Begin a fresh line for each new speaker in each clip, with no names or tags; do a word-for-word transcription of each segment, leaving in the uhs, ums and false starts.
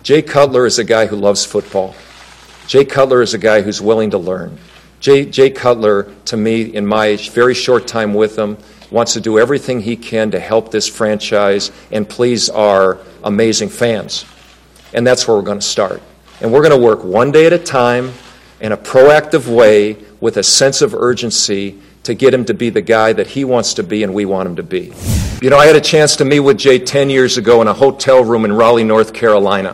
Jay Cutler is a guy who loves football. Jay Cutler is a guy who's willing to learn. Jay, Jay Cutler, to me, in my very short time with him, wants to do everything he can to help this franchise and please our amazing fans. And that's where we're going to start. And we're going to work one day at a time in a proactive way with a sense of urgency to get him to be the guy that he wants to be and we want him to be. You know, I had a chance to meet with Jay ten years ago in a hotel room in Raleigh, North Carolina.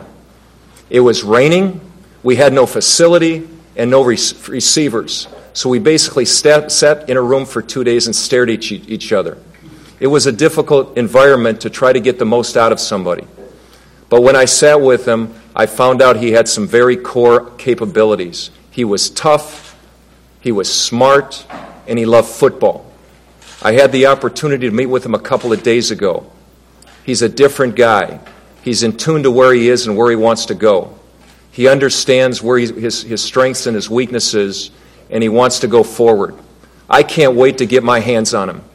It was raining, we had no facility, and no re- receivers. So we basically sat, sat in a room for two days and stared at each, each other. It was a difficult environment to try to get the most out of somebody. But when I sat with him, I found out he had some very core capabilities. He was tough, he was smart, and he loved football. I had the opportunity to meet with him a couple of days ago. He's a different guy. He's in tune to where he is and where he wants to go. He understands where he, his, his strengths and his weaknesses, and he wants to go forward. I can't wait to get my hands on him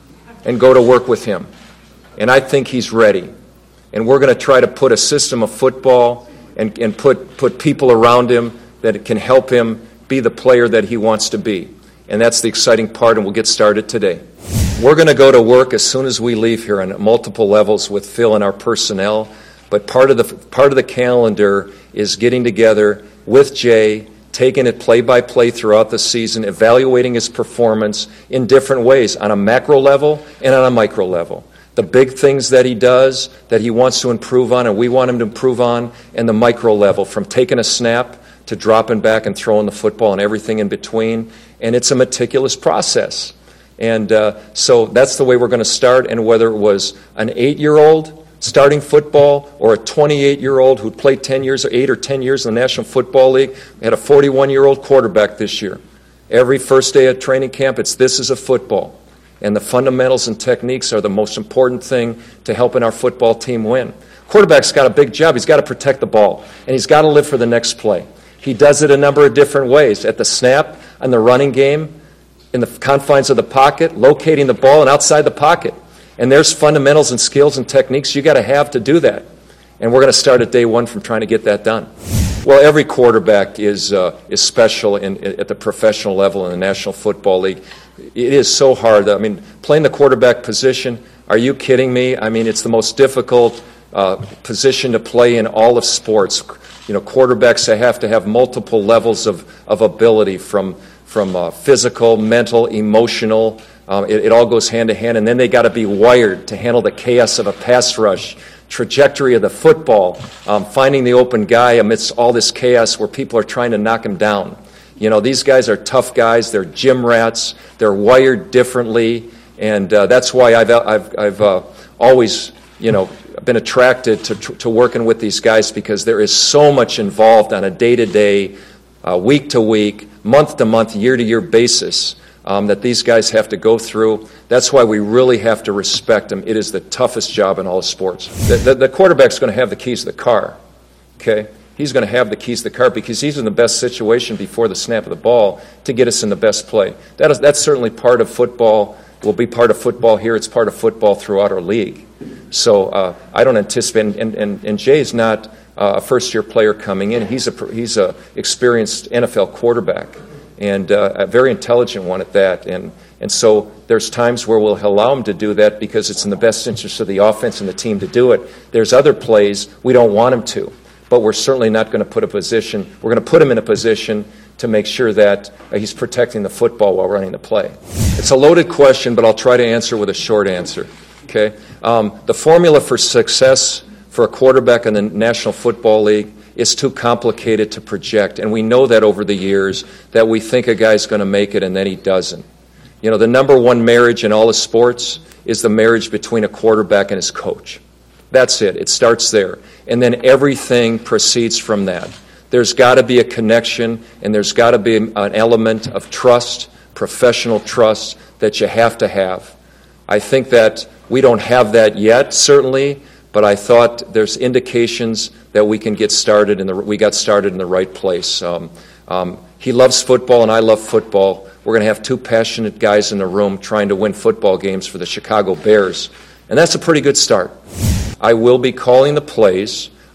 and go to work with him. And I think he's ready. And we're going to try to put a system of football and, and put, put people around him that can help him be the player that he wants to be. And that's the exciting part, and we'll get started today. We're going to go to work as soon as we leave here on multiple levels with Phil and our personnel. But part of the part of the calendar is getting together with Jay, taking it play by play throughout the season, evaluating his performance in different ways on a macro level and on a micro level. The big things that he does, that he wants to improve on and we want him to improve on, and the micro level, from taking a snap to dropping back and throwing the football and everything in between. And it's a meticulous process. And uh, so that's the way we're going to start. And whether it was an eight-year-old starting football or a twenty-eight-year-old who played ten years or eight or ten years in the National Football League, we had a forty-one-year-old quarterback this year. Every first day at training camp, it's this is a football. And the fundamentals and techniques are the most important thing to helping our football team win. Quarterback's got a big job. He's got to protect the ball, and he's got to live for the next play. He does it a number of different ways. At the snap, on the running game, in the confines of the pocket, locating the ball, and outside the pocket. And there's fundamentals and skills and techniques you got to have to do that. And we're going to start at day one from trying to get that done. Well, every quarterback is uh, is special in, at the professional level in the National Football League. It is so hard. I mean, playing the quarterback position, are you kidding me? I mean, it's the most difficult uh, position to play in all of sports. You know, quarterbacks have to have multiple levels of, of ability from, from uh, physical, mental, emotional. Um, it, it all goes hand to hand. And then they got to be wired to handle the chaos of a pass rush, trajectory of the football, um, finding the open guy amidst all this chaos where people are trying to knock him down. You know, these guys are tough guys. They're gym rats. They're wired differently. And uh, that's why I've, I've, I've uh, always, you know, been attracted to, to working with these guys, because there is so much involved on a day-to-day, uh, week-to-week, month-to-month, year-to-year basis um, that these guys have to go through. That's why we really have to respect them. It is the toughest job in all of sports. The, the, the quarterback's going to have the keys to the car, okay? He's going to have the keys to the car because he's in the best situation before the snap of the ball to get us in the best play. That is, that's certainly part of football, will be part of football here. It's part of football throughout our league. So uh, I don't anticipate, and, and, and Jay's not uh, a first-year player coming in. He's a he's a experienced N F L quarterback, and uh, a very intelligent one at that. And and so there's times where we'll allow him to do that because it's in the best interest of the offense and the team to do it. There's other plays we don't want him to, but we're certainly not going to put a position. We're going to put him in a position to make sure that uh, he's protecting the football while running the play. It's a loaded question, but I'll try to answer with a short answer. Okay, um, the formula for success for a quarterback in the National Football League is too complicated to project, and we know that over the years that we think a guy's going to make it and then he doesn't. You know, the number one marriage in all of sports is the marriage between a quarterback and his coach. That's it. It starts there, and then everything proceeds from that. There's got to be a connection, and there's got to be an element of trust, professional trust, that you have to have. I think that we don't have that yet, certainly, but I thought there's indications that we can get started, in the, we got started in the right place. Um, um, he loves football, and I love football. We're going to have two passionate guys in the room trying to win football games for the Chicago Bears, and that's a pretty good start. I will be calling the plays.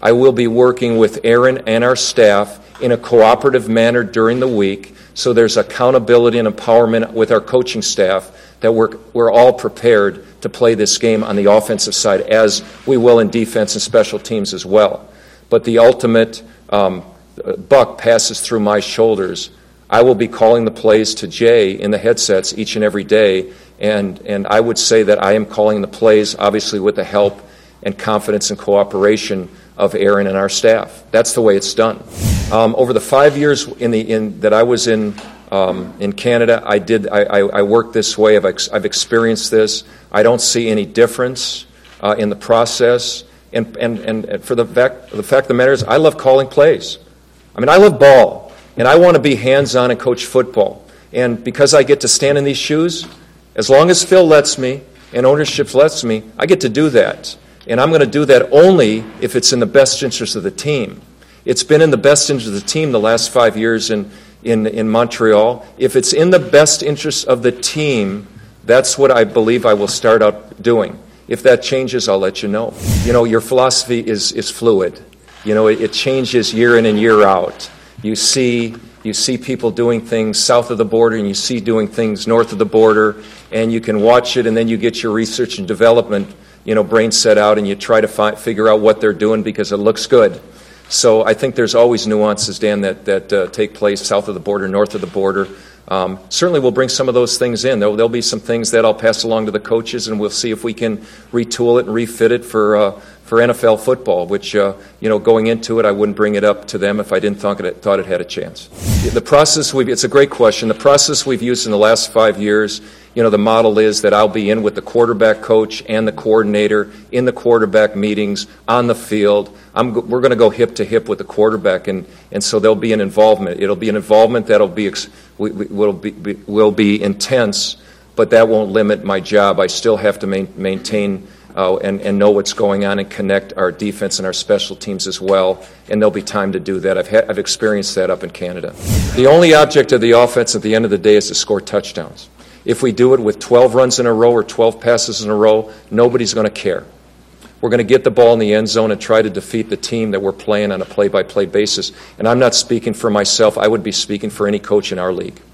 I will be working with Aaron and our staff in a cooperative manner during the week, so there's accountability and empowerment with our coaching staff that we're, we're all prepared to play this game on the offensive side, as we will in defense and special teams as well. But the ultimate um, buck passes through my shoulders. I will be calling the plays to Jay in the headsets each and every day, and, and I would say that I am calling the plays, obviously with the help and confidence and cooperation of Aaron and our staff. That's the way it's done. Um, over the five years in the, in, that I was in um, in Canada, I did I, I, I worked this way. I've, ex, I've experienced this. I don't see any difference uh, in the process. And, and, and for the fact, the fact of the matter is, I love calling plays. I mean, I love ball, and I want to be hands-on and coach football. And because I get to stand in these shoes, as long as Phil lets me and ownership lets me, I get to do that. And I'm going to do that only if it's in the best interest of the team. It's been in the best interest of the team the last five years in, in, in Montreal. If it's in the best interest of the team, that's what I believe I will start out doing. If that changes, I'll let you know. You know, your philosophy is, is fluid. You know, it, it changes year in and year out. You see, you see people doing things south of the border, and you see doing things north of the border, and you can watch it, and then you get your research and development, you know, brain set out, and you try to fi- figure out what they're doing because it looks good. So I think there's always nuances, Dan, that, that uh, take place south of the border, north of the border. Um, certainly we'll bring some of those things in. There'll, there'll be some things that I'll pass along to the coaches, and we'll see if we can retool it and refit it for uh, for N F L football, which, uh, you know, going into it, I wouldn't bring it up to them if I didn't think it, thought it had a chance. The process, we've, it's a great question. The process we've used in the last five years, you know, the model is that I'll be in with the quarterback coach and the coordinator in the quarterback meetings on the field. I'm, we're going to go hip to hip with the quarterback, and, and so there'll be an involvement. It'll be an involvement that'll be, we, we, will be, be will be intense, but that won't limit my job. I still have to main, maintain uh, and, and know what's going on and connect our defense and our special teams as well, and there'll be time to do that. I've, had, I've experienced that up in Canada. The only object of the offense at the end of the day is to score touchdowns. If we do it with twelve runs in a row or twelve passes in a row, nobody's going to care. We're going to get the ball in the end zone and try to defeat the team that we're playing on a play-by-play basis. And I'm not speaking for myself. I would be speaking for any coach in our league.